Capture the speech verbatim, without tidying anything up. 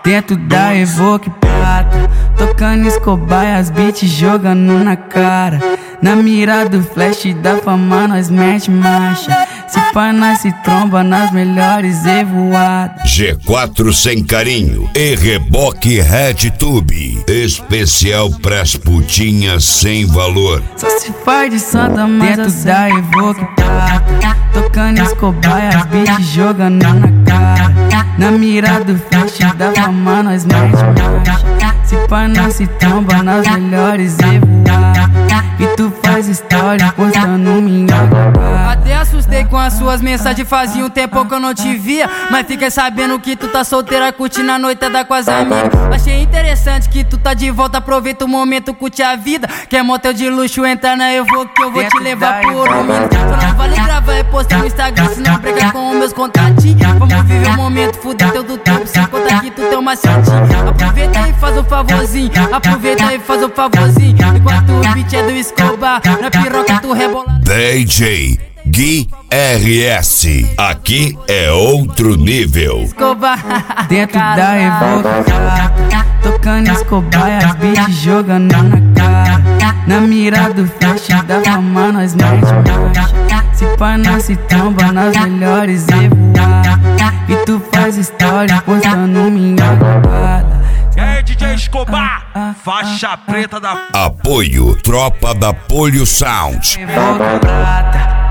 Dentro da Evoque prata, tocando Escobar e as beats jogando na cara. Na mira do flash da fama nós mete marcha. Se pá nós se tromba nas melhores evoadas. G quatro sem carinho e reboque RedTube, especial pras putinhas sem valor. Só se faz de santa, mas dentro da Evoque prata, tocando Escobar e as beats jogando na cara. Na mira do flash da fama nós mete marcha. Se pá nós se tromba nas melhores evoadas. E tu faz história postando minha babada. Até assustei com as suas mensagens, fazia um tempo que eu não te via. Mas fiquei sabendo que tu tá solteira, curtindo a noitada com as amigas. Achei interessante que tu tá de volta, aproveita o momento, curte a vida. Quer motel de luxo, entra na Evoque que eu vou te levar por um minuto. Só não vale gravar e postar no Instagram, senão briga com os meus contatinhos. Vamos viver o momento, fuder teu do tempo, sem contar que tu tem uma macetinho. Aproveita e faz o favorzinho, aproveita e faz o favorzinho. Enquanto o beat é do Escobar, na piroca tu rebola. D J Gui R S, aqui é outro nível. Escobar dentro da Evoque prata, tocando Escobar e as beats jogando na cara. Na mira do flash da fama nós mete marcha. Se pá nós se tromba nas melhores evoadas. E tu faz história postando minha babada. É D J Escobar, faixa preta da... Apoio Tropa da Polio Sound. Evoque prata,